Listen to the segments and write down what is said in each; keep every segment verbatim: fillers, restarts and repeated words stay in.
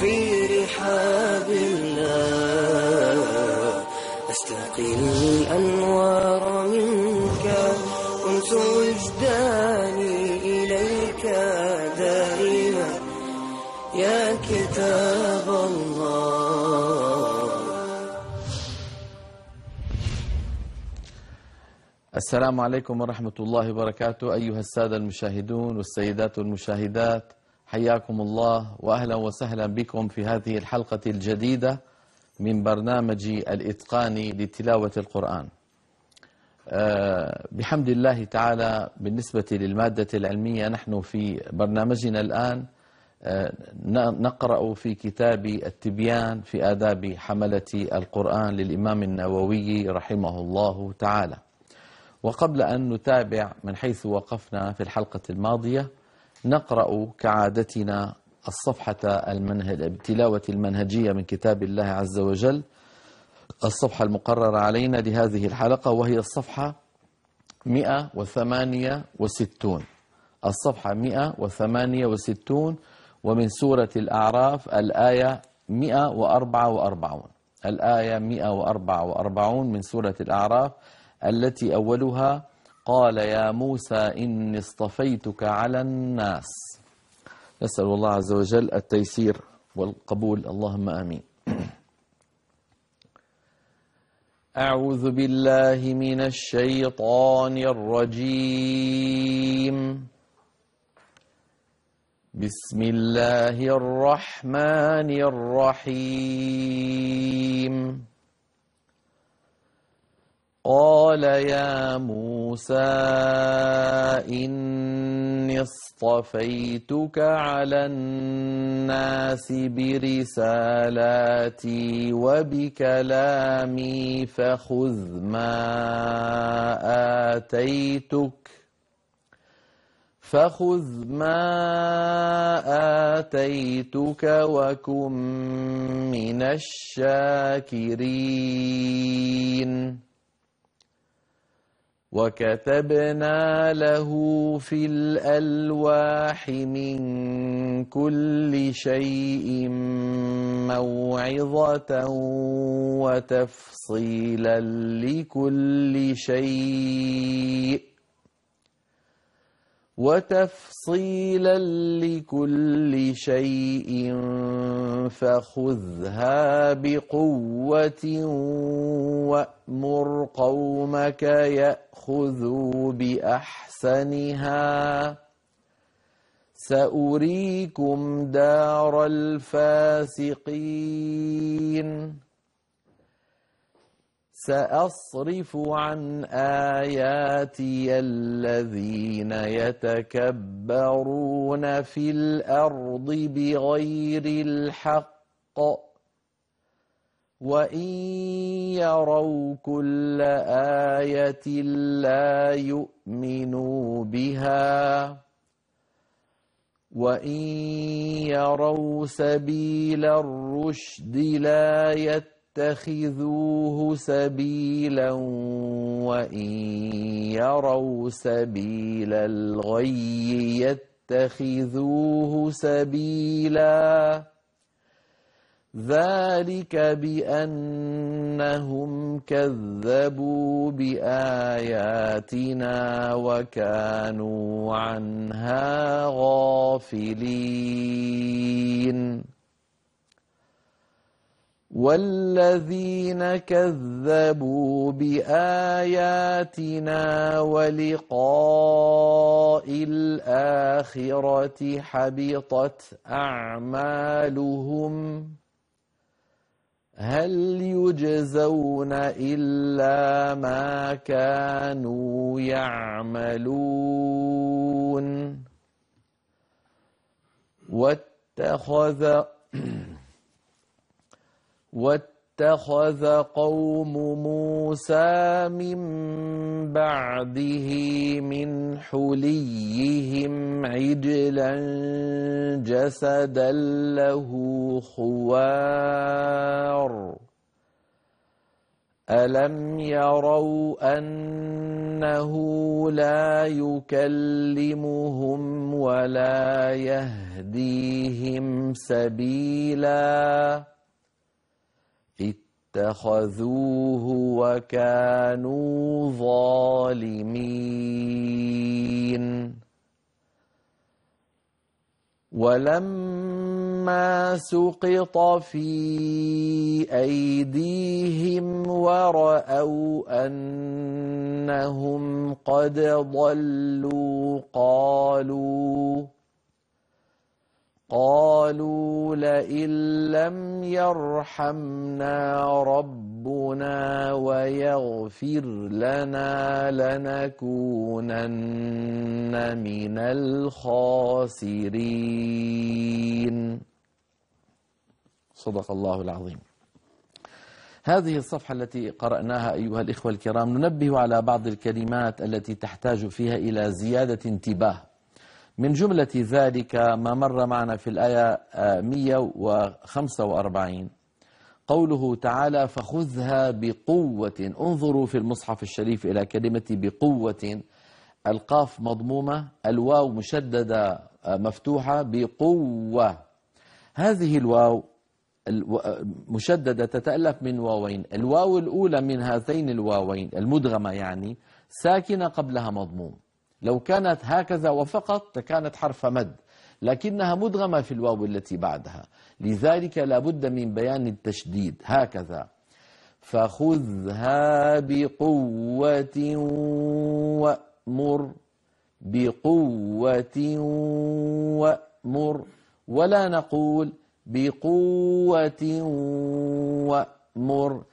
في رحاب الله أستقي الأنوار منك أنس وجداني إليك دائما يا كتاب الله. السلام عليكم ورحمة الله وبركاته. أيها السادة المشاهدون والسيدات المشاهدات، حياكم الله وأهلا وسهلا بكم في هذه الحلقة الجديدة من برنامج الإتقان لتلاوة القرآن. بحمد الله تعالى، بالنسبة للمادة العلمية نحن في برنامجنا الآن نقرأ في كتاب التبيان في آداب حملة القرآن للإمام النووي رحمه الله تعالى. وقبل أن نتابع من حيث وقفنا في الحلقة الماضية، نقرأ كعادتنا الصفحة المنهج بتلاوة المنهجية من كتاب الله عز وجل، الصفحة المقررة علينا لهذه الحلقة، وهي الصفحة مئة وثمانية وستون. الصفحة مئة وثمانية وستون، ومن سورة الأعراف الآية مئة وأربعة وأربعون. الآية مئة وأربعة وأربعون من سورة الأعراف، التي أولها: قال يا موسى إني اصطفيتك على الناس. نسأل الله عز وجل التيسير والقبول، اللهم آمين. أعوذ بالله من الشيطان الرجيم. بسم الله الرحمن الرحيم. قال يا موسى إني اصطفيتك على الناس برسالاتي وبكلامي فخذ ما آتيتك فخذ ما آتيتك وكن من الشاكرين. وكتبنا له في الألواح من كل شيء موعظة وتفصيلا لكل شيء وتفصيلا لكل شيء فخذها بقوة وأمر قومك يأخذوا بأحسنها سأريكم دار الفاسقين. سأصرف عن آياتي الذين يتكبرون في الأرض بغير الحق وإن يروا كل آية لا يؤمنوا بها وإن يروا سبيل الرشد لا يتبعون اتخذوه سبيلا وإن يروا سبيل الغي يتخذوه سبيلا ذلك بأنهم كذبوا بآياتنا وكانوا عنها غافلين. والذين كذبوا بآياتنا ولقاء الآخرة حبطت أعمالهم هل يجزون إلا ما كانوا يعملون. واتخذ واتخذ قوم موسى من بعده من حليهم عجلا جسدا له خوار ألم يروا أنه لا يكلمهم ولا يهديهم سبيلا اتخذوه وكانوا ظالمين ولما سقط في أيديهم ورأوا أنهم قد ضلوا قالوا قالوا لئن لم يرحمنا ربنا ويغفر لنا لنكونن من الخاسرين. صدق الله العظيم. هذه الصفحة التي قرأناها أيها الإخوة الكرام ننبه على بعض الكلمات التي تحتاج فيها إلى زيادة انتباه. من جملة ذلك ما مر معنا في الآية مئة وخمسة وأربعين قوله تعالى فخذها بقوة. انظروا في المصحف الشريف إلى كلمة بقوة، القاف مضمومة، الواو مشددة مفتوحة، بقوة. هذه الواو مشددة تتألف من واوين، الواو الأولى من هذين الواوين المدغمة يعني ساكنة قبلها مضموم. لو كانت هكذا وفقط لكانت حرف مد، لكنها مدغمة في الواو التي بعدها، لذلك لابد من بيان التشديد هكذا فخذها بقوة وأمر بقوة وأمر، ولا نقول بقوة وأمر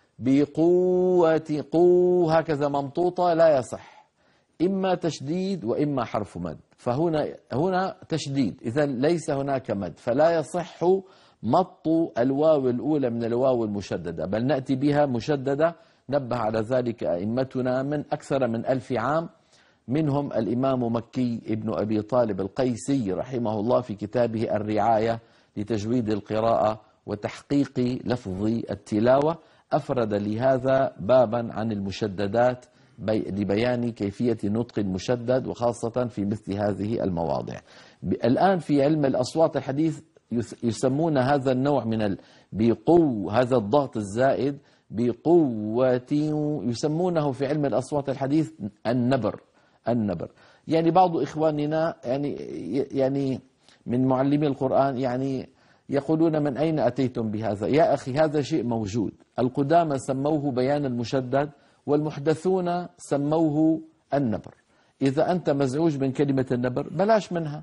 بقوة قو هكذا ممطوطة، لا يصح، إما تشديد وإما حرف مد، فهنا هنا تشديد، إذا ليس هناك مد، فلا يصح مط الواو الأولى من الواو المشددة، بل نأتي بها مشددة. نبه على ذلك أئمتنا من أكثر من ألف عام، منهم الإمام مكي ابن أبي طالب القيسي رحمه الله في كتابه الرعاية لتجويد القراءة وتحقيق لفظ التلاوة، أفرد لهذا بابا عن المشددات لبيان كيفية نطق المشدد وخاصة في مثل هذه المواضع. الآن في علم الأصوات الحديث يسمون هذا النوع من بقو هذا الضغط الزائد بقوة، يسمونه في علم الأصوات الحديث النبر. النبر يعني بعض إخواننا يعني يعني من معلمي القرآن يعني يقولون من أين أتيتم بهذا؟ يا أخي هذا شيء موجود، القدامى سموه بيان المشدد والمحدثون سموه النبر. إذا أنت مزعوج من كلمة النبر بلاش منها،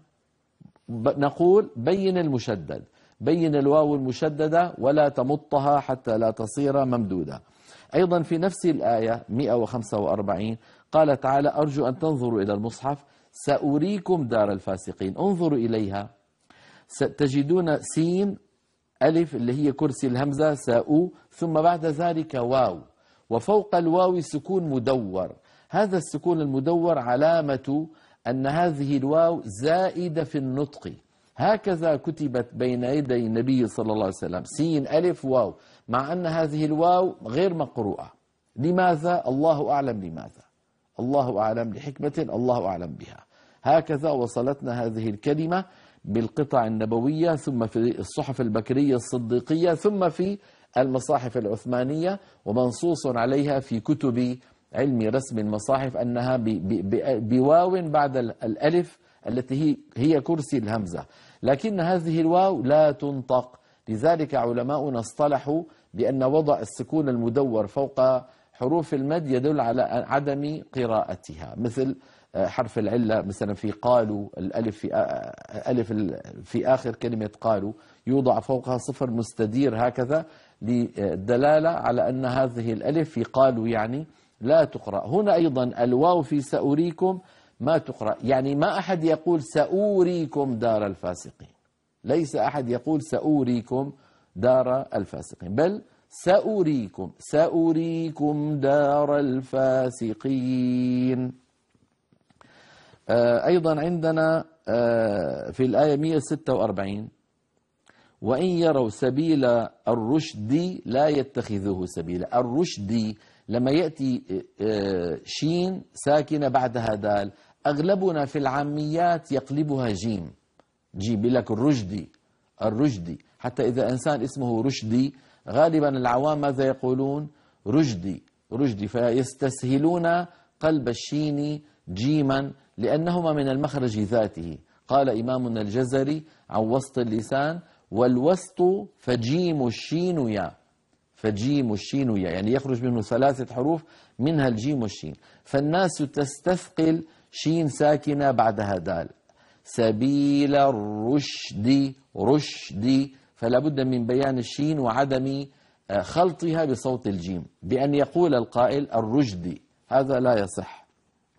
نقول بين المشدد، بين الواو المشددة ولا تمطها حتى لا تصير ممدودة. أيضا في نفس الآية مئة وخمسة وأربعين قال تعالى أرجو أن تنظروا إلى المصحف سأريكم دار الفاسقين. انظروا إليها تجدون سين ألف اللي هي كرسي الهمزة ساء، ثم بعد ذلك واو، وفوق الواو سكون مدور. هذا السكون المدور علامة أن هذه الواو زائدة في النطق، هكذا كتبت بين يدي النبي صلى الله عليه وسلم سين ألف واو، مع أن هذه الواو غير مقروءة. لماذا؟ الله أعلم لماذا، الله أعلم لحكمة الله أعلم بها. هكذا وصلتنا هذه الكلمة بالقطع النبوية، ثم في الصحف البكرية الصديقية، ثم في المصاحف العثمانية، ومنصوص عليها في كتب علم رسم المصاحف أنها بواو بعد الألف التي هي كرسي الهمزة، لكن هذه الواو لا تنطق. لذلك علماؤنا اصطلحوا بأن وضع السكون المدور فوق حروف المد يدل على عدم قراءتها، مثل حرف العلة مثلا في قالوا، الألف في ألف في آخر كلمة قالوا يوضع فوقها صفر مستدير هكذا للدلالة على أن هذه الألف في قالوا يعني لا تقرأ. هنا أيضا الواو في سأريكم ما تقرأ، يعني ما أحد يقول سأوريكم دار الفاسقين، ليس أحد يقول سأوريكم دار الفاسقين، بل سأريكم سأريكم دار الفاسقين. أيضا عندنا في الآية مئة وستة وأربعين وإن يروا سبيل الرشد لا يتخذوه سبيلا. الرشد لما يأتي شين ساكنة بعدها دال، أغلبنا في العاميات يقلبها جيم، جيم لك الرشدي الرشدي. حتى إذا إنسان اسمه رشدي غالبا العوام ماذا يقولون؟ رشدي رشدي، فيستسهلون قلب الشين جيما لأنهما من المخرج ذاته. قال إمامنا الجزري عن وسط اللسان: والوسط فجيم الشين يا، فجيم الشين يا، يعني يخرج منه ثلاثة حروف منها الجيم والشين. فالناس تستثقل شين ساكنة بعدها دال. سبيل الرشد رشدي، فلا بد من بيان الشين وعدم خلطها بصوت الجيم بأن يقول القائل الرشدي، هذا لا يصح.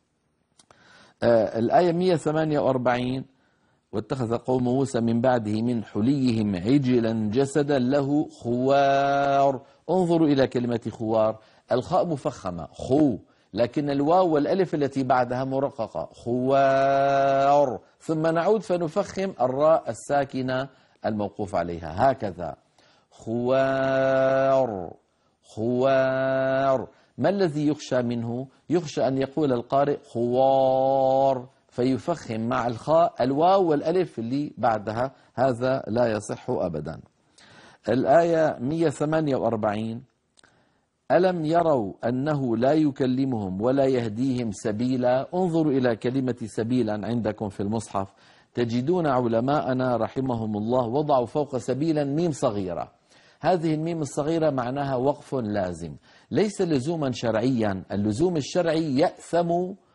الآية مئة وثمانية وأربعين: واتخذ قوم موسى من بعده من حليهم عجلا جسدا له خوار. انظروا إلى كلمة خوار، الخاء مفخمة خو، لكن الواو والألف التي بعدها مرققة خوار، ثم نعود فنفخم الراء الساكنة الموقوف عليها هكذا خوار خوار. ما الذي يخشى منه؟ يخشى أن يقول القارئ خوار فيفخم مع الخاء الواو والألف اللي بعدها، هذا لا يصح أبدا. الآية مئة وثمانية وأربعين: ألم يروا أنه لا يكلمهم ولا يهديهم سبيلا. انظروا إلى كلمة سبيلا عندكم في المصحف، تجدون علماءنا رحمهم الله وضعوا فوق سبيلا ميم صغيرة. هذه الميم الصغيرة معناها وقف لازم، ليس لزوما شرعيا. اللزوم الشرعي يأثم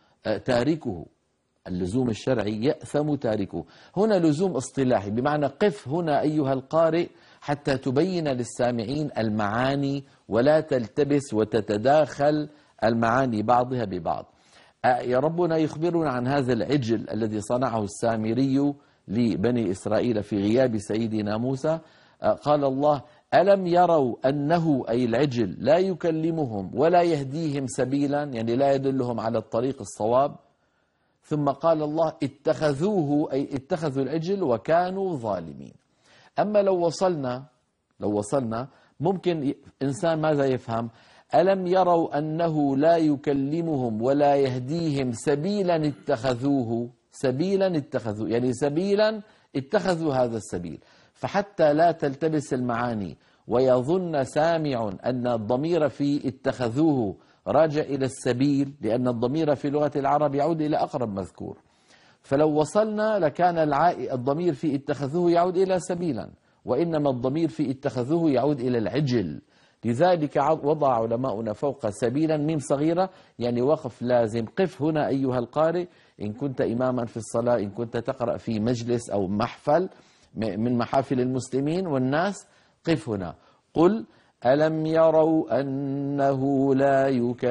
تاركه، اللزوم الشرعي يأثم تاركه. هنا لزوم اصطلاحي، بمعنى قف هنا أيها القارئ حتى تبين للسامعين المعاني ولا تلتبس وتتداخل المعاني بعضها ببعض. يا ربنا يخبرنا عن هذا العجل الذي صنعه السامري لبني إسرائيل في غياب سيدنا موسى. قال الله: ألم يروا أنه أي العجل لا يكلمهم ولا يهديهم سبيلا، يعني لا يدلهم على الطريق الصواب. ثم قال الله: اتخذوه أي اتخذوا العجل وكانوا ظالمين. أما لو وصلنا لو وصلنا ممكن إنسان ماذا يفهم؟ ألم يروا أنه لا يكلمهم ولا يهديهم سبيلا اتخذوه، سبيلا اتخذوه يعني سبيلا اتخذوا هذا السبيل. فحتى لا تلتبس المعاني ويظن سامع أن الضمير في اتخذوه راجع إلى السبيل، لأن الضمير في لغة العرب يعود إلى أقرب مذكور. فلو وصلنا لكان الضمير في اتخذوه يعود إلى سبيلا، وإنما الضمير في اتخذوه يعود إلى العجل. لذلك وضع علماؤنا فوق سبيلا ميم صغيرة، يعني وقف لازم. قف هنا أيها القارئ إن كنت إماما في الصلاة، إن كنت تقرأ في مجلس أو محفل من محافل المسلمين والناس، قف هنا. قل: ألم يروا أنه لا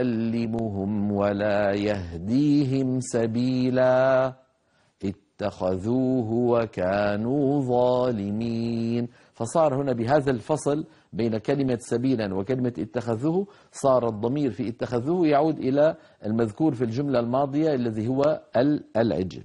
يكلمهم ولا يهديهم سبيلا اتخذوه وكانوا ظالمين. فصار هنا بهذا الفصل بين كلمة سبيلا وكلمة اتخذوه، صار الضمير في اتخذوه يعود إلى المذكور في الجملة الماضية الذي هو العجل.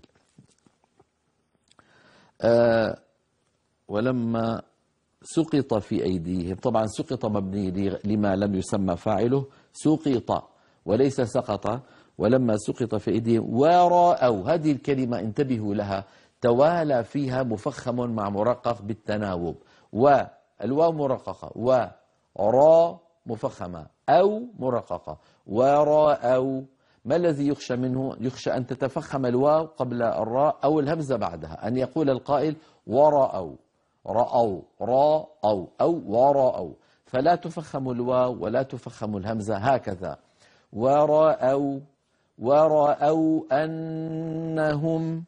آه ولما سقط في أيديهم، طبعا سقط مبني لما لم يسمى فاعله، سقط وليس سقط. ولما سقط في أيديهم ورأوا، هذه الكلمة انتبهوا لها، توالى فيها مفخم مع مرقق بالتناوب، والواو مرققة وراء مفخمة أو مرققة ورأوا. ما الذي يخشى منه؟ يخشى أن تتفخم الواو قبل الراء أو الهمزة بعدها، أن يقول القائل ورأوا رأوا راءوا أو ورأوا، فلا تفخم الواو ولا تفخم الهمزة، هكذا ورأوا ورأوا أنهم.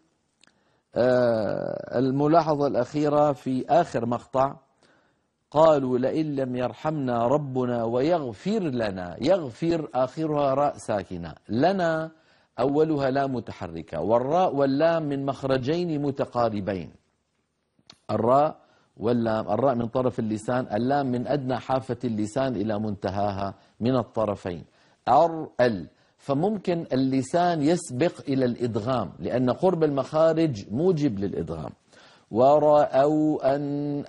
آه الملاحظة الأخيرة في آخر مقطع: قالوا لئن لم يرحمنا ربنا ويغفر لنا. يغفر آخرها راء ساكنة، لنا أولها لام متحركة، والراء واللام من مخرجين متقاربين. الراء واللام، الراء من طرف اللسان، اللام من أدنى حافة اللسان إلى منتهاها من الطرفين. أر ال، فممكن اللسان يسبق إلى الإدغام لأن قرب المخارج موجب للإدغام. ورأوا أن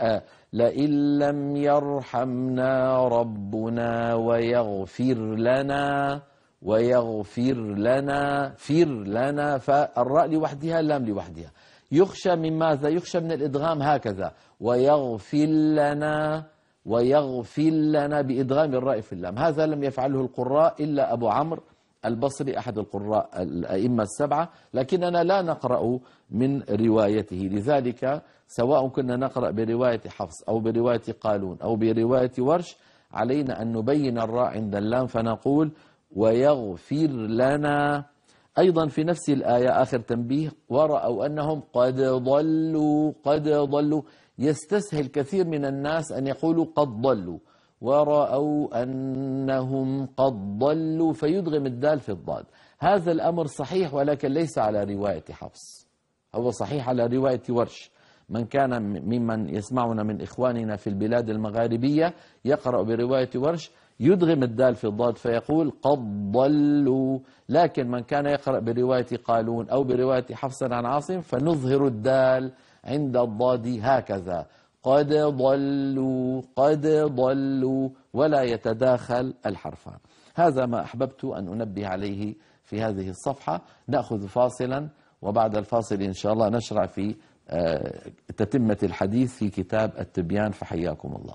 لئن لم يرحمنا ربنا ويغفر لنا ويغفر لنا فر لنا، فالراء لوحدها اللام لوحدها. يخشى من ماذا؟ يخشى من الإدغام هكذا، ويغفر لنا ويغفر لنا بإدغام الراء في اللام. هذا لم يفعله القراء إلا أبو عمرو البصري أحد القراء الأئمة السبعة، لكننا لا نقرأ من روايته. لذلك سواء كنا نقرأ برواية حفص أو برواية قالون أو برواية ورش، علينا أن نبين الراء عند اللام فنقول ويغفر لنا. أيضا في نفس الآية آخر تنبيه، ورأوا أنهم قد ضلوا قد ضلوا. يستسهل كثير من الناس أن يقولوا قد ضلوا، ورأوا أنهم قد ضلوا فيدغم الدال في الضاد. هذا الأمر صحيح ولكن ليس على رواية حفص، هو صحيح على رواية ورش. من كان ممن يسمعنا من إخواننا في البلاد المغاربية يقرأ برواية ورش يدغم الدال في الضاد فيقول قد ضلوا، لكن من كان يقرأ برواية قالون أو برواية حفص عن عاصم فنظهر الدال عند الضاد هكذا، قد ضلوا قد ضلوا، ولا يتداخل الحرفان. هذا ما أحببت أن أنبه عليه في هذه الصفحة. نأخذ فاصلا، وبعد الفاصل إن شاء الله نشرع في تتمة الحديث في كتاب التبيان، فحياكم الله.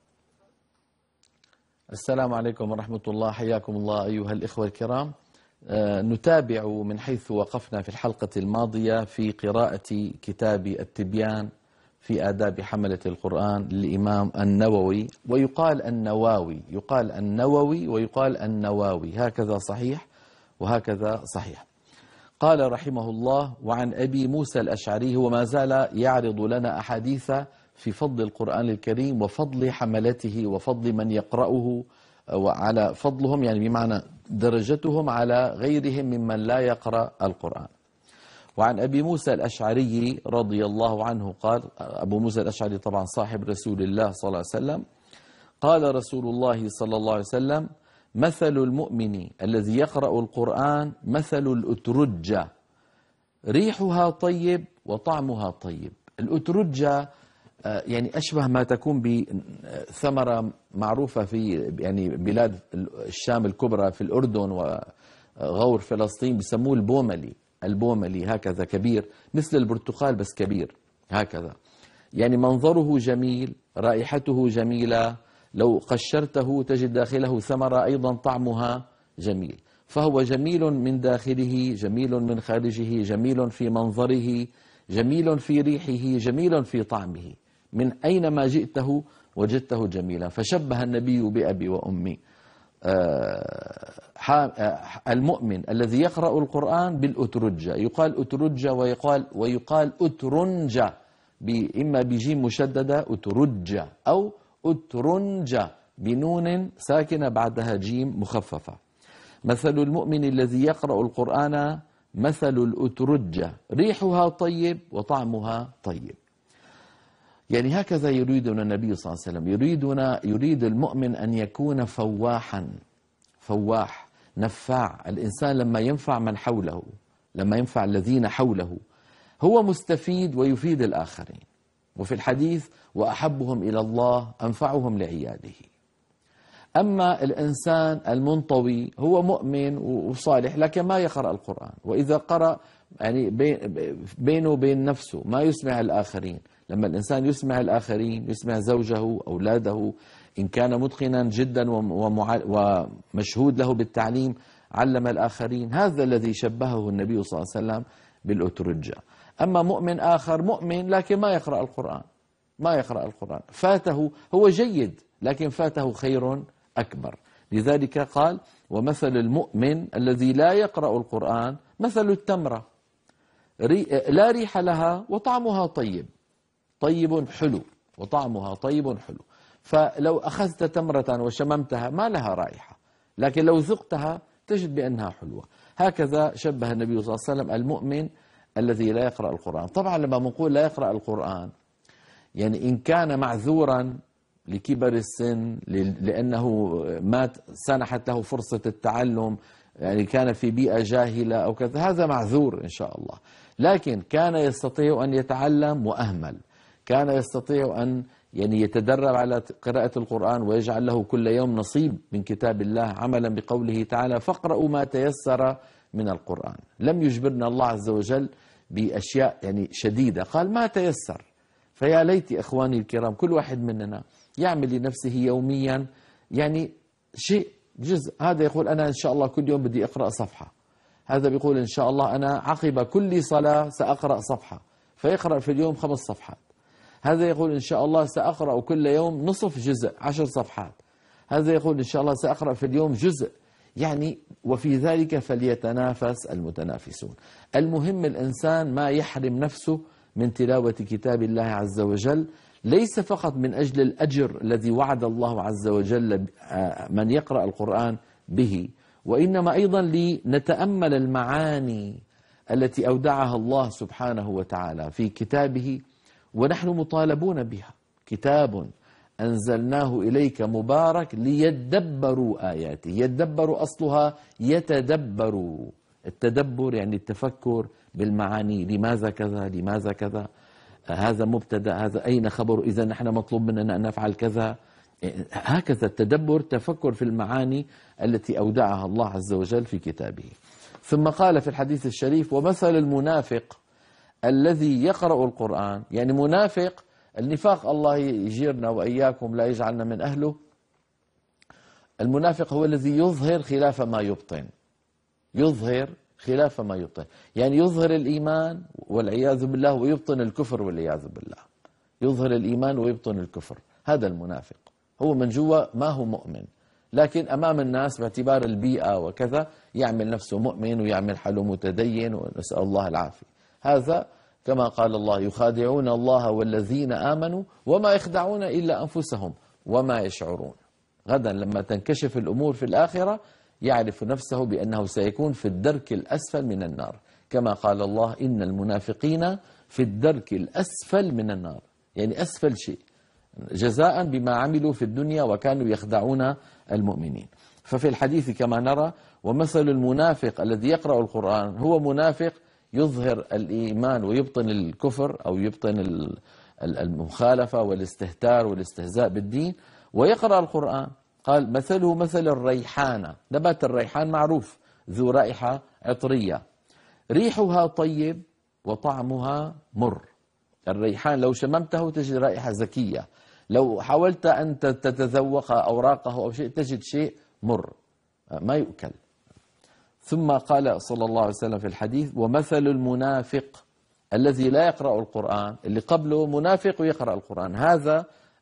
السلام عليكم ورحمة الله، حياكم الله أيها الإخوة الكرام. نتابع من حيث وقفنا في الحلقة الماضية في قراءة كتاب التبيان في آداب حملة القرآن للإمام النووي، ويقال النواوي، يقال النووي ويقال النواوي، هكذا صحيح وهكذا صحيح. قال رحمه الله: وعن أبي موسى الأشعري، وما زال يعرض لنا أحاديث في فضل القرآن الكريم وفضل حملته وفضل من يقرأه، وعلى فضلهم يعني بمعنى درجتهم على غيرهم ممن لا يقرأ القرآن. وعن أبي موسى الأشعري رضي الله عنه قال، أبو موسى الأشعري طبعا صاحب رسول الله صلى الله عليه وسلم، قال رسول الله صلى الله عليه وسلم: مثل المؤمن الذي يقرأ القرآن مثل الأترجة، ريحها طيب وطعمها طيب. الأترجة يعني أشبه ما تكون بثمرة معروفة في يعني بلاد الشام الكبرى في الأردن وغور فلسطين، بيسموه البوملي، البوملي هكذا كبير مثل البرتقال بس كبير هكذا، يعني منظره جميل، رائحته جميلة، لو قشرته تجد داخله ثمرة أيضا طعمها جميل. فهو جميل من داخله، جميل من خارجه، جميل في منظره، جميل في ريحه، جميل في طعمه، من أينما جئته وجدته جميلا. فشبه النبي بأبي وأمي المؤمن الذي يقرأ القرآن بالأترجة، يقال أترجة ويقال ويقال أترنجة، إما بجيم مشددة أترجة أو أترنجة بنون ساكنة بعدها جيم مخففة. مثل المؤمن الذي يقرأ القرآن مثل الأترجة، ريحها طيب وطعمها طيب. يعني هكذا يريدنا النبي صلى الله عليه وسلم، يريدنا يريد المؤمن أن يكون فواحا، فواح نفاع. الإنسان لما ينفع من حوله، لما ينفع الذين حوله، هو مستفيد ويفيد الآخرين. وفي الحديث: وأحبهم إلى الله أنفعهم لعياله. أما الإنسان المنطوي هو مؤمن وصالح لكن ما يقرأ القرآن، وإذا قرأ يعني بينه وبين نفسه ما يسمع الآخرين. لما الإنسان يسمع الآخرين، يسمع زوجه، أولاده، إن كان متقنا جدا ومشهود له بالتعليم علم الآخرين، هذا الذي شبهه النبي صلى الله عليه وسلم بالأترجة. أما مؤمن آخر مؤمن لكن ما يقرأ القرآن، ما يقرأ القرآن، فاته، هو جيد لكن فاته خير أكبر. لذلك قال: ومثل المؤمن الذي لا يقرأ القرآن مثل التمرة، لا ريح لها وطعمها طيب، طيب حلو وطعمها طيب حلو. فلو أخذت تمرة وشممتها ما لها رائحة، لكن لو ذقتها تجد بأنها حلوة. هكذا شبه النبي صلى الله عليه وسلم المؤمن الذي لا يقرأ القرآن. طبعا لما نقول لا يقرأ القرآن يعني إن كان معذورا لكبر السن، لأنه ما سنحت له فرصة التعلم، يعني كان في بيئة جاهلة أو كذا، هذا معذور إن شاء الله. لكن كان يستطيع أن يتعلم وأهمل، كان يستطيع أن يعني يتدرب على قراءة القرآن ويجعل له كل يوم نصيب من كتاب الله عملا بقوله تعالى فاقرأوا ما تيسر من القرآن. لم يجبرنا الله عز وجل بأشياء يعني شديدة، قال ما تيسر. فيا ليت إخواني الكرام كل واحد مننا يعمل لنفسه يوميا يعني شيء جزء. هذا يقول أنا إن شاء الله كل يوم بدي أقرأ صفحة، هذا بيقول إن شاء الله أنا عقب كل صلاة سأقرأ صفحة، فيقرأ في اليوم خمس صفحات. هذا يقول إن شاء الله سأقرأ كل يوم نصف جزء عشر صفحات. هذا يقول إن شاء الله سأقرأ في اليوم جزء. يعني وفي ذلك فليتنافس المتنافسون. المهم الإنسان ما يحرم نفسه من تلاوة كتاب الله عز وجل، ليس فقط من أجل الأجر الذي وعد الله عز وجل من يقرأ القرآن به، وإنما أيضا لنتأمل المعاني التي أودعها الله سبحانه وتعالى في كتابه ونحن مطالبون بها. كتاب أنزلناه إليك مبارك ليدبروا آياته. يدبروا أصلها يتدبروا. التدبر يعني التفكر بالمعاني، لماذا كذا لماذا كذا، هذا مبتدأ هذا أين خبر، إذا نحن مطلوب مننا أن نفعل كذا. هكذا التدبر تفكر في المعاني التي أودعها الله عز وجل في كتابه. ثم قال في الحديث الشريف ومثل المنافق الذي يقرأ القرآن، يعني منافق النفاق الله يجيرنا وإياكم لا يجعلنا من أهله. المنافق هو الذي يظهر خلاف ما يبطن، يظهر خلاف ما يبطن، يعني يظهر الإيمان والعياذ بالله ويبطن الكفر والعياذ بالله. يظهر الإيمان ويبطن الكفر، هذا المنافق. هو من جوا ما هو مؤمن، لكن أمام الناس باعتبار البيئة وكذا يعمل نفسه مؤمن ويعمل حاله متدين، ونسأل الله العافية. هذا كما قال الله يخادعون الله والذين آمنوا وما يخدعون إلا أنفسهم وما يشعرون. غدا لما تنكشف الأمور في الآخرة يعرف نفسه بأنه سيكون في الدرك الأسفل من النار، كما قال الله إن المنافقين في الدرك الأسفل من النار، يعني أسفل شيء جزاء بما عملوا في الدنيا وكانوا يخدعون المؤمنين. ففي الحديث كما نرى ومثل المنافق الذي يقرأ القرآن هو منافق يظهر الإيمان ويبطن الكفر أو يبطن المخالفة والاستهتار والاستهزاء بالدين ويقرأ القرآن. قال مثله مثل الريحانة. نبات الريحان معروف ذو رائحة عطرية، ريحها طيب وطعمها مر. الريحان لو شممته تجد رائحة زكية، لو حاولت أن تتذوق أوراقه أو شيء تجد شيء مر ما يؤكل. ثم قال صلى الله عليه وسلم في الحديث ومثل المنافق الذي لا يقرأ القرآن، اللي قبله منافق ويقرأ القرآن، هذا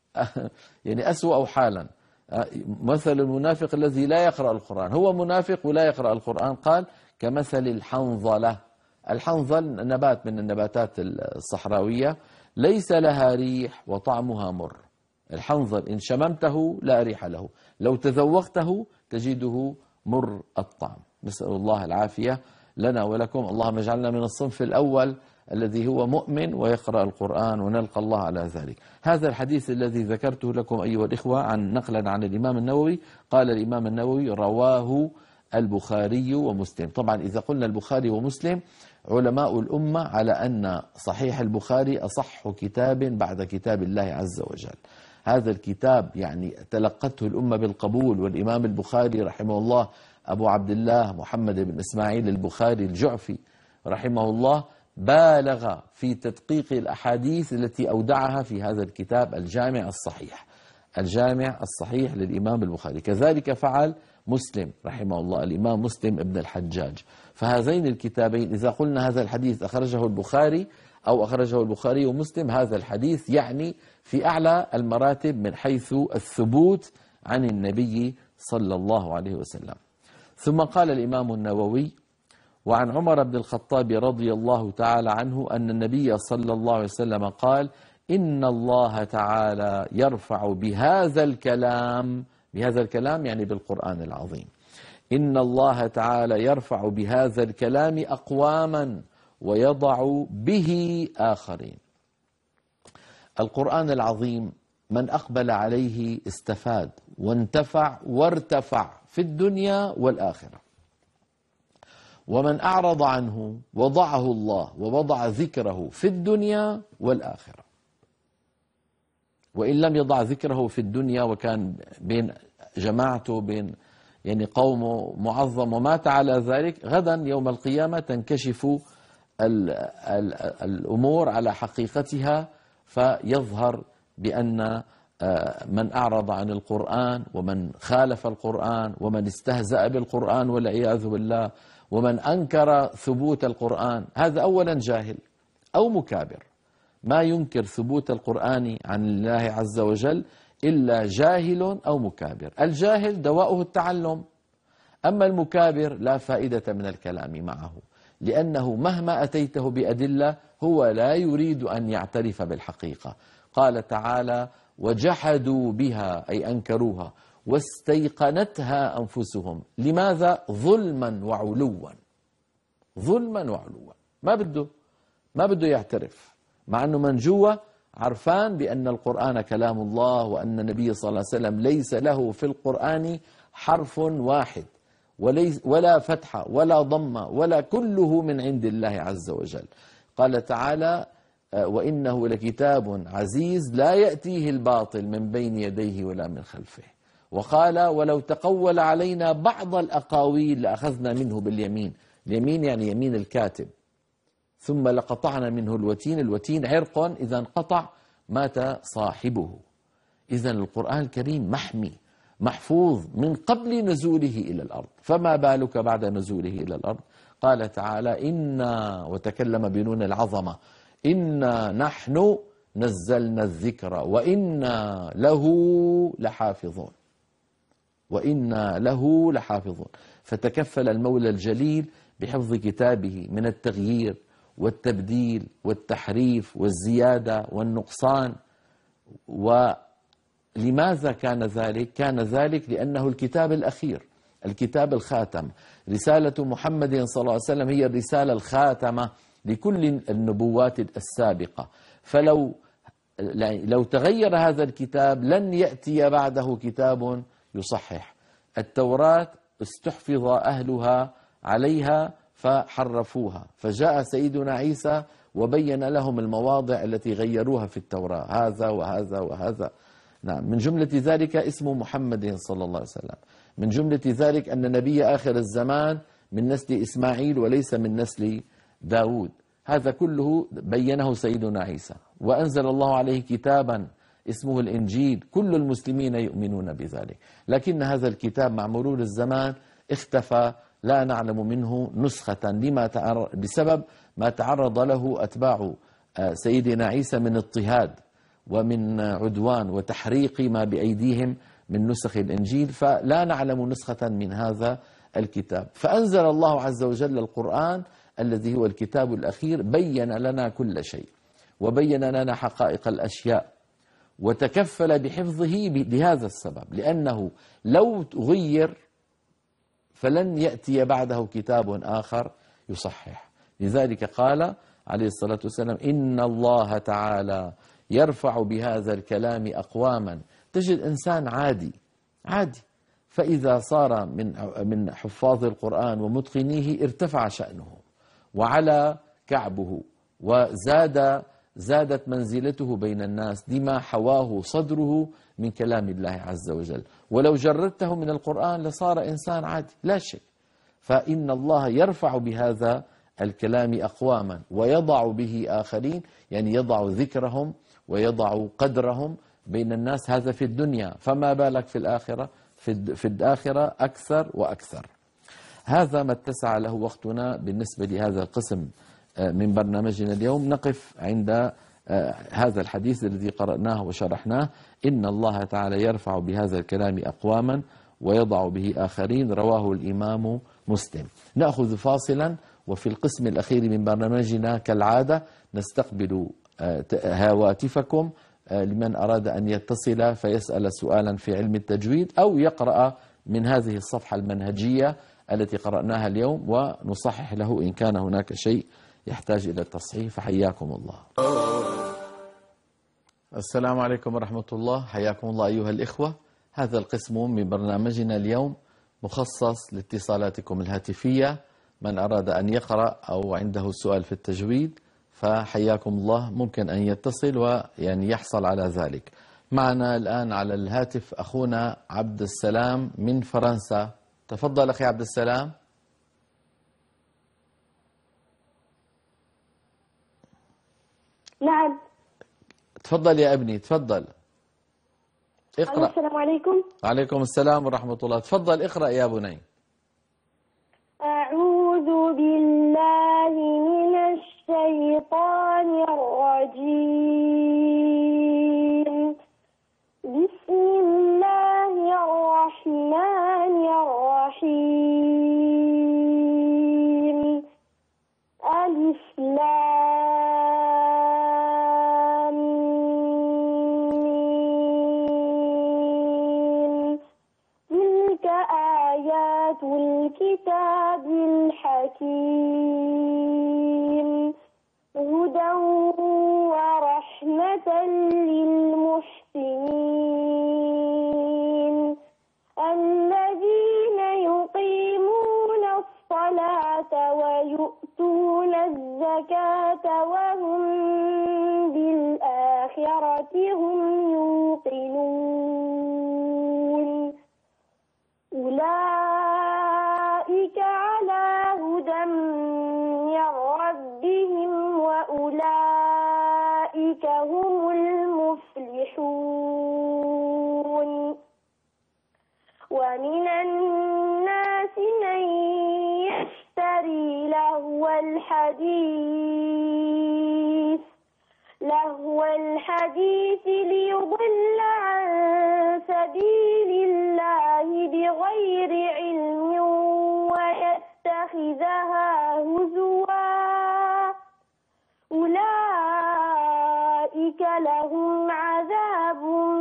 يعني أسوأ حالا. مثل المنافق الذي لا يقرأ القرآن، هو منافق ولا يقرأ القرآن. قال كمثل الحنظلة. الحنظل نبات من النباتات الصحراوية ليس لها ريح وطعمها مر. الحنظل إن شممته لا ريح له، لو تذوقته تجده مر الطعم. نسأل الله العافية لنا ولكم. اللهم اجعلنا من الصنف الأول الذي هو مؤمن ويقرأ القرآن ونلقى الله على ذلك. هذا الحديث الذي ذكرته لكم أيها الإخوة عن نقلا عن الإمام النووي، قال الإمام النووي رواه البخاري ومسلم. طبعا إذا قلنا البخاري ومسلم علماء الأمة على أن صحيح البخاري أصح كتاب بعد كتاب الله عز وجل. هذا الكتاب يعني تلقته الأمة بالقبول، والإمام البخاري رحمه الله أبو عبد الله محمد بن إسماعيل البخاري الجعفي رحمه الله بالغ في تدقيق الأحاديث التي أودعها في هذا الكتاب الجامع الصحيح، الجامع الصحيح للإمام البخاري. كذلك فعل مسلم رحمه الله، الإمام مسلم ابن الحجاج. فهذين الكتابين إذا قلنا هذا الحديث أخرجه البخاري أو أخرجه البخاري ومسلم، هذا الحديث يعني في أعلى المراتب من حيث الثبوت عن النبي صلى الله عليه وسلم. ثم قال الإمام النووي وعن عمر بن الخطاب رضي الله تعالى عنه أن النبي صلى الله عليه وسلم قال إن الله تعالى يرفع بهذا الكلام، بهذا الكلام يعني بالقرآن العظيم، إن الله تعالى يرفع بهذا الكلام أقواما ويضع به آخرين. القرآن العظيم من أقبل عليه استفاد وانتفع وارتفع في الدنيا والآخرة، ومن أعرض عنه وضعه الله ووضع ذكره في الدنيا والآخرة. وإن لم يضع ذكره في الدنيا وكان بين جماعته بين يعني قومه معظم ومات على ذلك، غدا يوم القيامة تنكشف ال ال الأمور على حقيقتها، فيظهر بأن من أعرض عن القرآن ومن خالف القرآن ومن استهزأ بالقرآن والعياذ بالله ومن أنكر ثبوت القرآن، هذا أولا جاهل أو مكابر. ما ينكر ثبوت القرآن عن الله عز وجل إلا جاهل أو مكابر. الجاهل دواؤه التعلم، أما المكابر لا فائدة من الكلام معه، لأنه مهما أتيته بأدلة هو لا يريد أن يعترف بالحقيقة. قال تعالى: وجحدوا بها، أي أنكروها، واستيقنتها أنفسهم. لماذا؟ ظلما وعلوا. ظلما وعلوا، ما بده ما بده يعترف، مع أنه من جوا عرفان بأن القرآن كلام الله، وأن النبي صلى الله عليه وسلم ليس له في القرآن حرف واحد وليس ولا فتحة ولا ضمة ولا، كله من عند الله عز وجل. قال تعالى: وإنه لكتاب عزيز لا يأتيه الباطل من بين يديه ولا من خلفه. وقال: ولو تقول علينا بعض الأقاويل لأخذنا منه باليمين. اليمين يعني يمين الكاتب. ثم لقطعنا منه الوتين. الوتين عرق، إذا انقطع مات صاحبه. إذا القرآن الكريم محمي محفوظ من قبل نزوله إلى الأرض، فما بالك بعد نزوله إلى الأرض؟ قال تعالى: إنا، وتكلم بنون العظمة، إنا نحن نزلنا الذكر وإنا له لحافظون. وإنا له لحافظون. فتكفل المولى الجليل بحفظ كتابه من التغيير والتبديل والتحريف والزيادة والنقصان. ولماذا كان ذلك؟ كان ذلك لأنه الكتاب الأخير، الكتاب الخاتم. رسالة محمد صلى الله عليه وسلم هي الرسالة الخاتمة لكل النبوات السابقة. فلو لو تغير هذا الكتاب لن يأتي بعده كتاب يصحح. التوراة استحفظ أهلها عليها فحرفوها، فجاء سيدنا عيسى وبين لهم المواضع التي غيروها في التوراة، هذا وهذا وهذا. نعم، من جملة ذلك اسم محمد صلى الله عليه وسلم. من جملة ذلك أن نبي آخر الزمان من نسل إسماعيل وليس من نسل داود. هذا كله بينه سيدنا عيسى. وأنزل الله عليه كتابا اسمه الإنجيل، كل المسلمين يؤمنون بذلك. لكن هذا الكتاب مع مرور الزمان اختفى، لا نعلم منه نسخة، لما بسبب ما تعرض له أتباع سيدنا عيسى من اضطهاد ومن عدوان وتحريق ما بأيديهم من نسخ الإنجيل، فلا نعلم نسخة من هذا الكتاب. فأنزل الله عز وجل القرآن الذي هو الكتاب الأخير، بين لنا كل شيء وبين لنا حقائق الأشياء، وتكفل بحفظه لهذا السبب، لأنه لو غير فلن يأتي بعده كتاب آخر يصحح. لذلك قال عليه الصلاة والسلام: إن الله تعالى يرفع بهذا الكلام أقواما. تجد إنسان عادي عادي، فإذا صار من من حفاظ القرآن ومتقنيه ارتفع شأنه وعلى كعبه وزاد زادت منزلته بين الناس لما حواه صدره من كلام الله عز وجل. ولو جردته من القرآن لصار إنسان عادي لا شيء. فإن الله يرفع بهذا الكلام أقواما ويضع به آخرين، يعني يضع ذكرهم ويضع قدرهم بين الناس. هذا في الدنيا، فما بالك في الآخرة؟ في الآخرة أكثر وأكثر. هذا ما اتسع له وقتنا بالنسبة لهذا القسم من برنامجنا اليوم. نقف عند هذا الحديث الذي قرأناه وشرحناه: إن الله تعالى يرفع بهذا الكلام أقواما ويضع به آخرين، رواه الإمام مسلم. نأخذ فاصلا، وفي القسم الأخير من برنامجنا كالعادة نستقبل هواتفكم لمن أراد أن يتصل فيسأل سؤالا في علم التجويد أو يقرأ من هذه الصفحة المنهجية التي قرأناها اليوم، ونصحح له إن كان هناك شيء يحتاج إلى التصحيح. فحياكم الله. السلام عليكم ورحمة الله. حياكم الله أيها الإخوة. هذا القسم من برنامجنا اليوم مخصص لاتصالاتكم الهاتفية. من أراد أن يقرأ أو عنده سؤال في التجويد فحياكم الله، ممكن أن يتصل ويعني يحصل على ذلك. معنا الآن على الهاتف أخونا عبد السلام من فرنسا. تفضل أخي عبد السلام. نعم. تفضل يا ابني، تفضل اقرأ. السلام عليكم. وعليكم السلام ورحمة الله. تفضل اقرأ يا بني. أعوذ بالله من الشيطان الرجيم. بسم الله الرحمن الرحيم. ألف لام ميم. تلك آيات الكتاب الحكيم هدى ورحمة للمحسنين الذين يقيمون الصلاة ويؤتون الزكاة وهم بالآخرة هم يوقنون أولئك على هدى من ربهم وأولئك هم المفلحون. ومن الناس من يشتري لهو الحديث لهو الحديث ليضل عن سبيل الله بغير علم ويتخذها هزوا أولئك لهم عذاب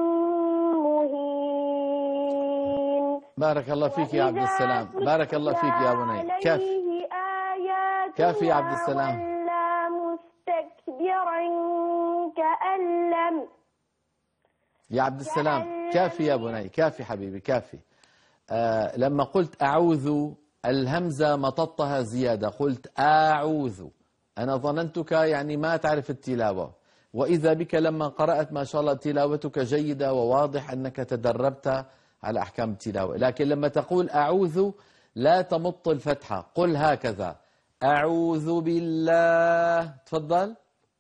مهين. بارك الله فيك يا عبد السلام، بارك الله فيك يا بني. كافي كافي يا عبد السلام. مستكبرا كأن لم يا عبد السلام كافي يا بني، كافي حبيبي كافي. آه لما قلت أعوذ الهمزة مططها زيادة، قلت أعوذ. أنا ظننتك يعني ما تعرف التلاوة، وإذا بك لما قرأت ما شاء الله تلاوتك جيدة وواضح أنك تدربت على أحكام التلاوة، لكن لما تقول أعوذ لا تمط الفتحة، قل هكذا أعوذ بالله. تفضل.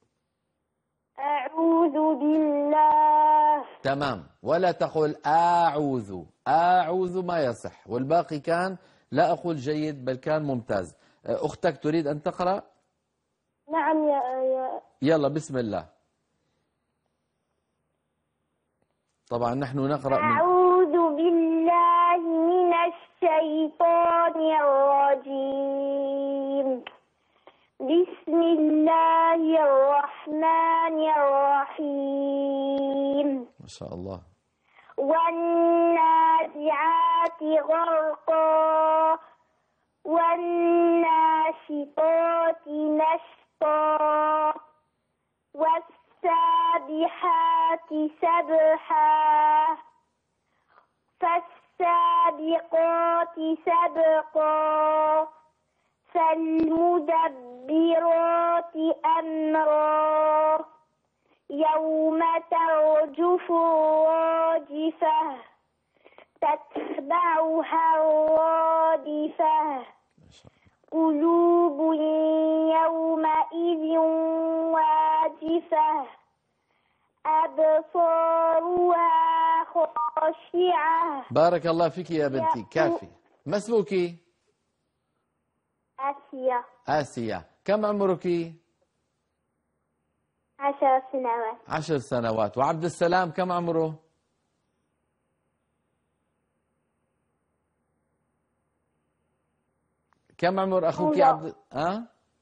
أعوذ بالله. تمام. ولا تقول أعوذ. أعوذ ما يصح، والباقي كان لا أقول جيد بل كان ممتاز. أختك تريد أن تقرأ؟ نعم يا يا يلا بسم الله. طبعا نحن نقرأ من أعوذ بالله من الشيطان الرجيم. بسم الله الرحمن الرحيم. ما شاء الله. والنازعات غرقا والناشطات نشطا والسابحات سبحا فالسابقات سبقا فالمدبرات أمرا يوم ترجف الراجفة تتبعها الرادفة قلوب يومئذ واجفة أبصارها خاشعة. بارك الله فيك يا بنتي. كافي. ما اسمك؟ آسيا. آسيا. كم عمرك؟ عشر سنوات. عشر سنوات. وعبد السلام كم عمره؟ كم عمر أخوك يا عبد أه؟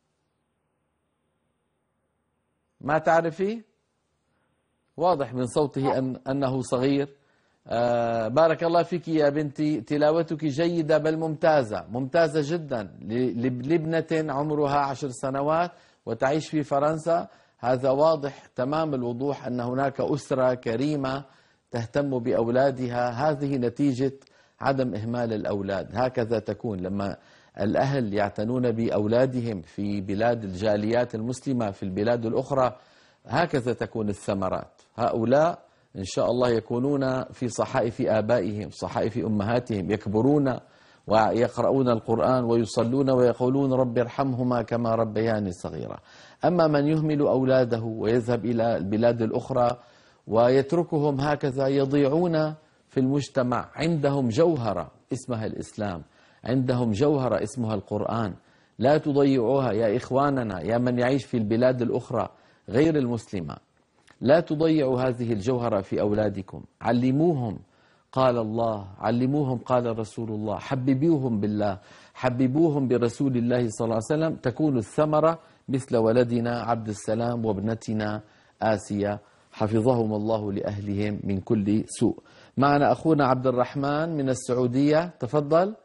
ما تعرفي؟ واضح من صوته أن أنه صغير. آه بارك الله فيك يا بنتي، تلاوتك جيدة بل ممتازة، ممتازة جدا لابنة عمرها عشر سنوات وتعيش في فرنسا. هذا واضح تمام الوضوح أن هناك أسرة كريمة تهتم بأولادها. هذه نتيجة عدم إهمال الأولاد. هكذا تكون لما الأهل يعتنون بأولادهم في بلاد الجاليات المسلمة في البلاد الأخرى، هكذا تكون الثمرات. هؤلاء إن شاء الله يكونون في صحائف آبائهم صحائف أمهاتهم، يكبرون ويقرؤون القرآن ويصلون ويقولون رب ارحمهما كما ربياني صغيرا. أما من يهمل أولاده ويذهب إلى البلاد الأخرى ويتركهم هكذا يضيعون في المجتمع، عندهم جوهرة اسمها الإسلام، عندهم جوهرة اسمها القرآن، لا تضيعوها يا إخواننا، يا من يعيش في البلاد الأخرى غير المسلمة، لا تضيعوا هذه الجوهرة في أولادكم، علموهم قال الله، علموهم قال رسول الله، حببوهم بالله، حببوهم برسول الله صلى الله عليه وسلم، تكون الثمرة مثل ولدنا عبد السلام وابنتنا آسيا حفظهم الله لأهلهم من كل سوء. معنا أخونا عبد الرحمن من السعودية، تفضل.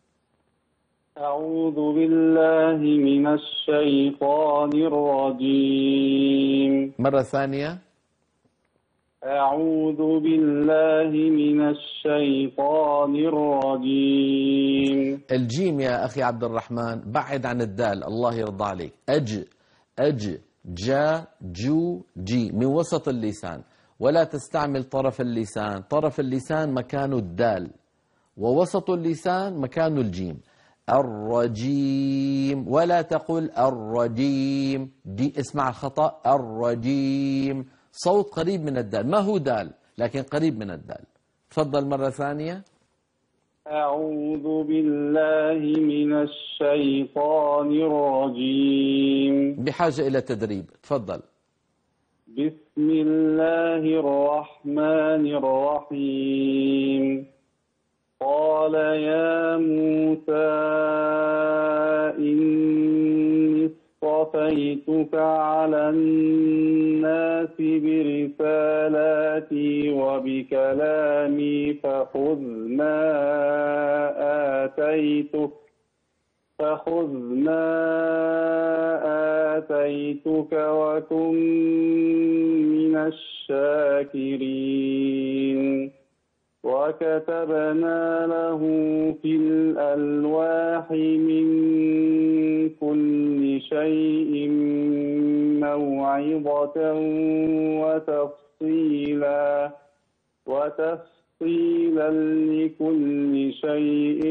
أعوذ بالله من الشيطان الرجيم. مرة ثانية. أعوذ بالله من الشيطان الرجيم. الجيم يا أخي عبد الرحمن بعد عن الدال، الله يرضى عليك. أج أج جا جو جي من وسط اللسان، ولا تستعمل طرف اللسان، طرف اللسان مكانه الدال ووسط اللسان مكانه الجيم. الرجيم، ولا تقل الرجيم، دي اسمع الخطأ، الرجيم صوت قريب من الدال، ما هو دال لكن قريب من الدال. تفضل مرة ثانية. أعوذ بالله من الشيطان الرجيم. بحاجة إلى تدريب، تفضل. بسم الله الرحمن الرحيم. قال يا موسى إني اصطفيتك على الناس برسالاتي وبكلامي فخذ ما آتيتك فخذ ما آتيتك وكن من الشاكرين. وكتبنا له في الألواح من كل شيء موعظة وتفصيلا وتفصيلا لكل شيء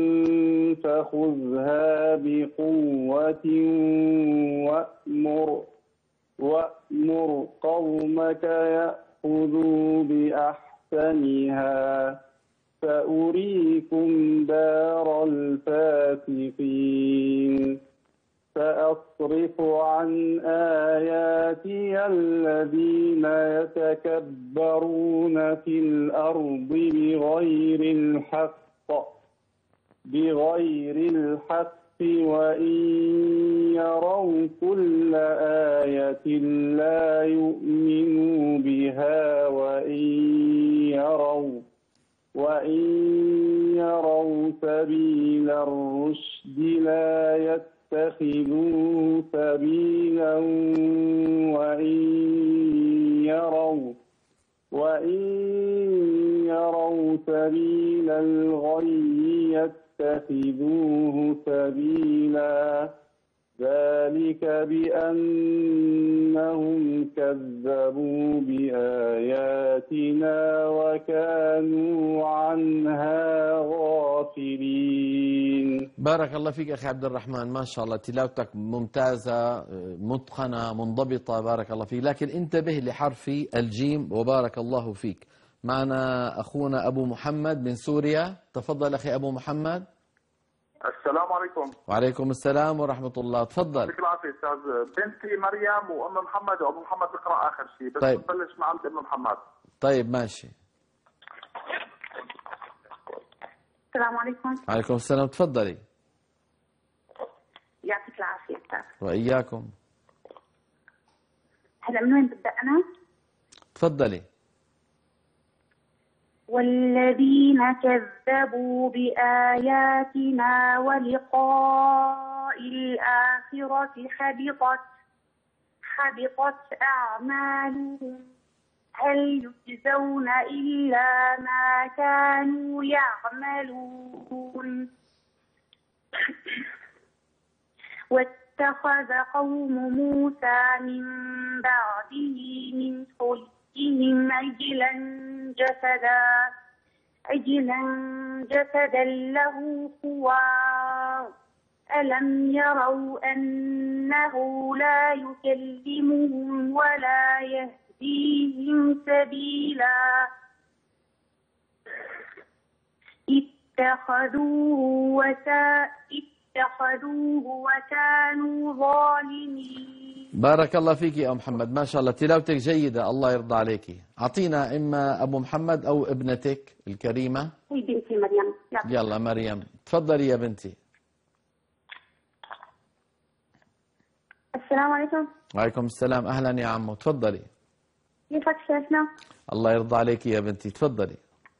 فخذها بقوة وأمر وأمر قومك يأخذوا بأحسنها سأريكم دار الفاسقين. سأصرف عن آياتي الذين يتكبرون في الأرض بغير الحق بغير الحق وإن يروا كل آية لا يؤمنوا بها وإن يروا وإن يروا سبيل الرشد لا يتخذوه سبيلا وإن يروا وإن يروا سبيل الغي يتخذوه سبيلا. ذلك بأنهم كذبوا بآياتنا وكانوا عنها غافلين. بارك الله فيك أخي عبد الرحمن، ما شاء الله تلاوتك ممتازة متقنة منضبطة، بارك الله فيك، لكن انتبه لحرف الجيم وبارك الله فيك. معنا أخونا أبو محمد من سوريا، تفضل أخي أبو محمد. السلام عليكم. وعليكم السلام ورحمة الله، تفضل. يعطيك العافية أستاذ. بنتي مريم وأم محمد وأبو محمد بقرأ آخر شيء، بس طيب. نبلش مع أم محمد. طيب ماشي. السلام عليكم. وعليكم السلام، تفضلي. يعطيك العافية أستاذ. وإياكم. هلا من وين بدأ أنا؟ تفضلي. والذين كذبوا بآياتنا ولقاء الآخرة حبطت حبطت أعمالهم هل يجزون إلا ما كانوا يعملون. واتخذ قوم موسى من بعده من حليهم بيوتهم عجلا جسدا عجلا جسدا له خوار ألم يروا أنه لا يكلمهم ولا يهديهم سبيلا اتخذوه وسا اتخذوه وكانوا ظالمين. بارك الله فيك يا أم محمد، ما شاء الله تلاوتك جيدة، الله يرضى عليك. أعطينا إما أبو محمد أو ابنتك الكريمة. هي بنتي مريم. يلا, يلا مريم تفضلي يا بنتي. السلام عليكم. وعليكم السلام، أهلا يا عمو، تفضلي. كيفك شيخنا؟ الله يرضى عليك يا بنتي، تفضلي.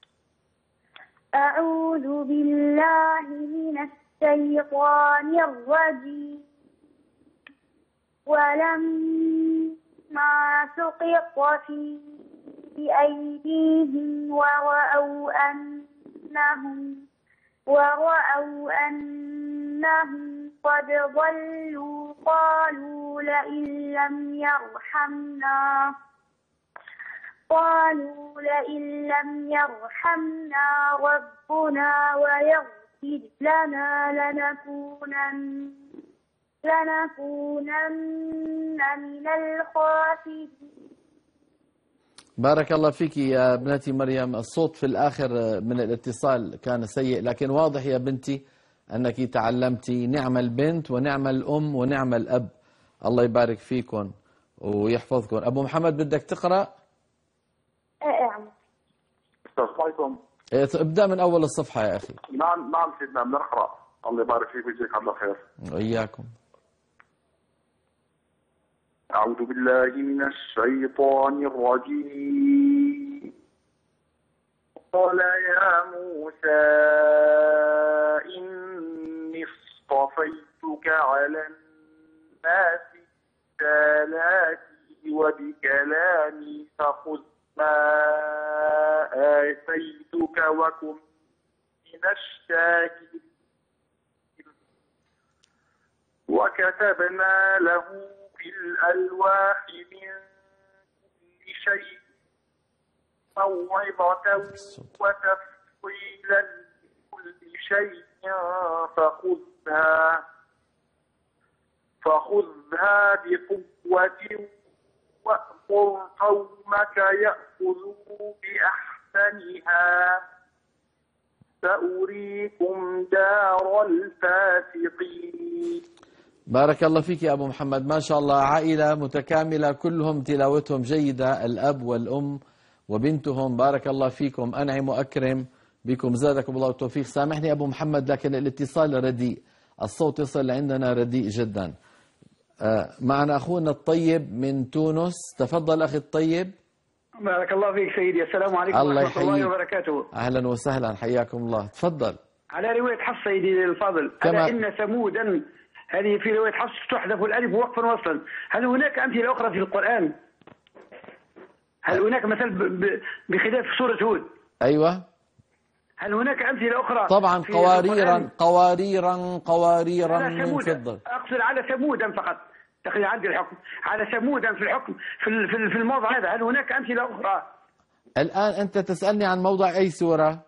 أعوذ بالله من الشيطان الرجيم. ولما سقط في أيديهم ورأوا أنهم ورأوا أنهم قد ضلوا قالوا لئن لم يرحمنا قالوا لئن لم يرحمنا ربنا ويغفر لنا لنكونن لنكونن من الخاسرين. بارك الله فيك يا ابنتي مريم، الصوت في الآخر من الاتصال كان سيء، لكن واضح يا بنتي أنك تعلمتي. نعم البنت ونعم الأم ونعم الأب، الله يبارك فيكم ويحفظكم. أبو محمد بدك تقرأ؟ نعم. السلام عليكم. ابدأ من أول الصفحة يا أخي. نعم نعم سيدنا بنقرأ. الله يبارك فيك ويجزيك عنا خير. وإياكم. أعوذ بالله من الشيطان الرجيم. قال يا موسى إني اصطفيتك على الناس برسالاتي وبكلامي فخذ ما آتيتك وكن من الشاكرين. وكتبنا له في الألواح من كل شيء موعظة وتفصيلا لكل شيء فخذها فخذها بقوة وأمر قومك يأخذوا بأحسنها سأريكم دار الفاسقين. بارك الله فيك يا أبو محمد، ما شاء الله عائلة متكاملة كلهم تلاوتهم جيدة، الأب والأم وبنتهم، بارك الله فيكم، أنعم وأكرم بكم، زادكم الله التوفيق. سامحني أبو محمد لكن الاتصال رديء، الصوت يصل عندنا رديء جدا. معنا أخونا الطيب من تونس، تفضل أخي الطيب. بارك الله فيك سيدي، السلام عليكم الله ورحمة يحييك. الله وبركاته. أهلا وسهلا، حياكم الله، تفضل. على رواية حفص سيدي الفاضل، كما... ألا إن ثمودا، هذه في رواية حفص تحذف الألف وقفا وصلا. هل هناك أمثلة أخرى في القرآن؟ هل هناك مثل ب... ب... بخلاف سورة هود؟ أيوة. هل هناك أمثلة أخرى؟ طبعا قواريرا قواريرا قواريرا من فضة. أقصد على ثمودا فقط، تقريبا عندي الحكم على ثمودا في الحكم في في الموضع هذا. هل هناك أمثلة أخرى؟ الآن أنت تسألني عن موضع أي سورة؟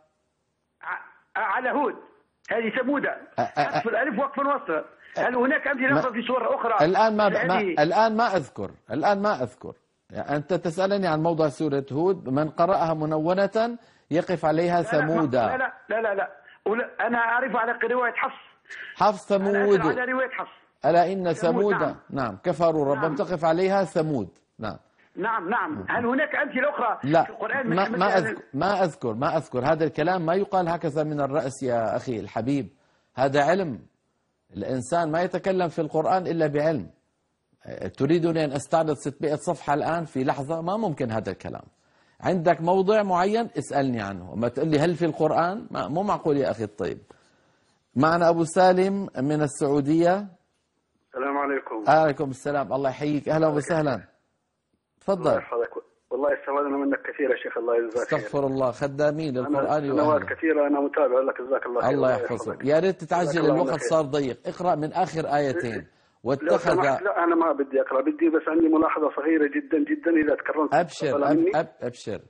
على هود، هذه ثمودا حذف الألف وقفا وصلا. هل هناك أمثلة أخرى في سورة أخرى؟ الآن ما, ما الآن ما أذكر الآن ما أذكر يعني أنت تسألني عن موضع سورة هود، من قرأها منونة يقف عليها ثمودا. لا لا لا لا لا, لا. أنا أعرف على رواية حفص. حفص ثمود. على رواية حفص. ألا إن ثمود نعم. نعم كفروا ربهم نعم. تقف عليها ثمود. نعم نعم نعم. هل هناك أمثلة أخرى لا. في القرآن؟ ما, ما أذكر ما أذكر ما أذكر هذا الكلام ما يقال هكذا من الرأس يا أخي الحبيب، هذا علم. الإنسان ما يتكلم في القرآن إلا بعلم. تريدني أن أستعرض ستمائة صفحة الآن في لحظة؟ ما ممكن هذا الكلام. عندك موضع معين اسألني عنه، ما تقول لي هل في القرآن؟ ما مو معقول يا أخي الطيب. معنا أبو سالم من السعودية. السلام عليكم. عليكم السلام، الله يحييك، أهلا وسهلا. تفضل. الله يحفظك، والله استفدنا منك كثير يا شيخ، الله يجزاك خير. استغفر الله، خدامين للقرآن سنوات كثيرة أنا متابع لك، جزاك الله خير. الله يحفظك، يا ريت تتعجل، الوقت صار ضيق. اقرأ من آخر آيتين واتخذ. لا أنا ما بدي أقرأ، بدي بس عندي ملاحظة صغيرة جدا جدا إذا تكرمت. أبشر أب أب أبشر.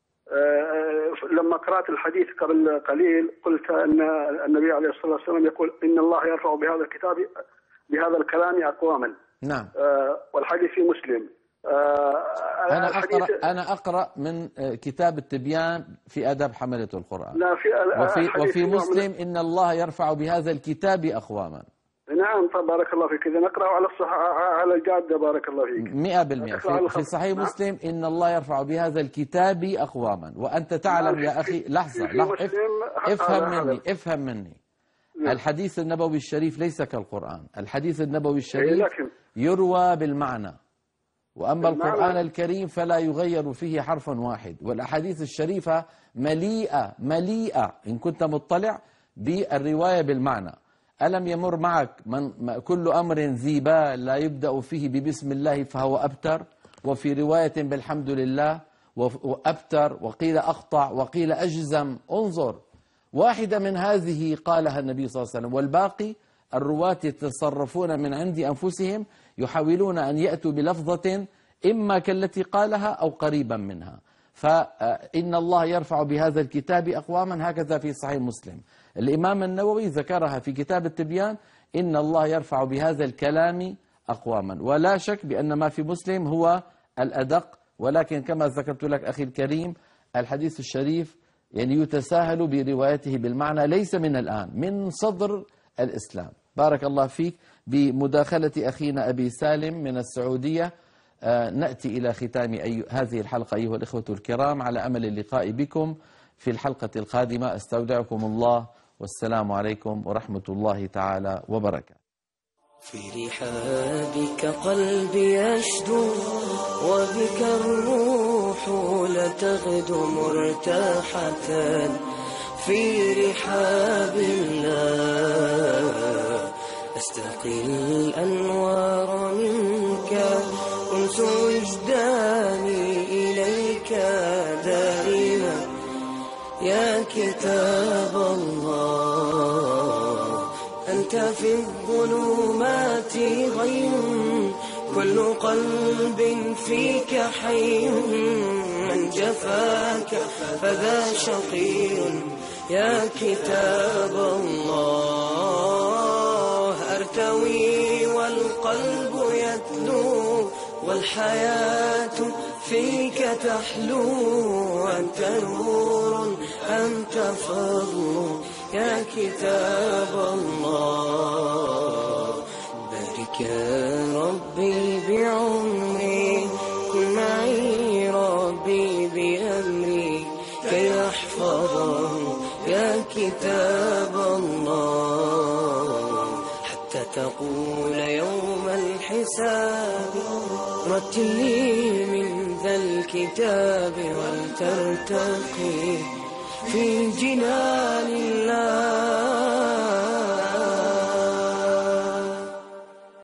لما قرأت الحديث قبل قليل قلت أن النبي عليه الصلاة والسلام يقول إن الله يرفع بهذا الكتاب بهذا الكلام أقواما. نعم. والحديث في مسلم. أنا أقرأ أنا أقرأ من كتاب التبيان في آداب حملة القرآن. لا في وفي وفي مسلم إن الله يرفع بهذا الكتاب أقواما. نعم بارك الله فيك. إذا نقرأ على الصح على الجادة بارك الله فيك. مئة بالمئة. في, في صحيح مسلم إن الله يرفع بهذا الكتاب أقواما، وأنت تعلم يا أخي. لحظة لحظة افهم مني افهم مني. الحديث النبوي الشريف ليس كالقرآن. الحديث النبوي الشريف يروى بالمعنى، وأما القرآن الكريم فلا يغير فيه حرف واحد. والأحاديث الشريفة مليئة مليئة إن كنت مطلع بالرواية بالمعنى. ألم يمر معك من كل أمر ذي بال لا يبدأ فيه ببسم الله فهو أبتر، وفي رواية بالحمد لله وأبتر، وقيل أقطع وقيل أجزم. انظر، واحدة من هذه قالها النبي صلى الله عليه وسلم، والباقي الرواة يتصرفون من عند أنفسهم، يحاولون أن يأتوا بلفظة إما كالتي قالها أو قريبا منها. فإن الله يرفع بهذا الكتاب أقواما، هكذا في صحيح مسلم. الإمام النووي ذكرها في كتاب التبيان، إن الله يرفع بهذا الكلام أقواما. ولا شك بأن ما في مسلم هو الأدق، ولكن كما ذكرت لك أخي الكريم الحديث الشريف يعني يتساهل بروايته بالمعنى، ليس من الآن، من صدر الإسلام. بارك الله فيك. بمداخلة أخينا أبي سالم من السعودية آه نأتي إلى ختام أي هذه الحلقة أيها الإخوة الكرام، على أمل اللقاء بكم في الحلقة القادمة. أستودعكم الله، والسلام عليكم ورحمة الله تعالى وبركاته. في رحابك قلبي يشدو، وبك الروح لتغدو مرتاحة. في رحاب الله أستقي الأنوار منك، أنس وجداني إليك دائما. يا كتاب الله أنت في الظلمات غيم، كل قلب فيك حي. من جفاك فذا شقي. يا كتاب الله أرتوي والقلب يتلو، والحياة فيك تحلو. أنت نور أنت فضل. يا كتاب الله بارك يا ربي بعمري، كن معي ربي بأمري كي أحفظه. يا كتاب الله حتى تقول يوم الحساب، رتل لي من ذا الكتاب ولترتقي في جنان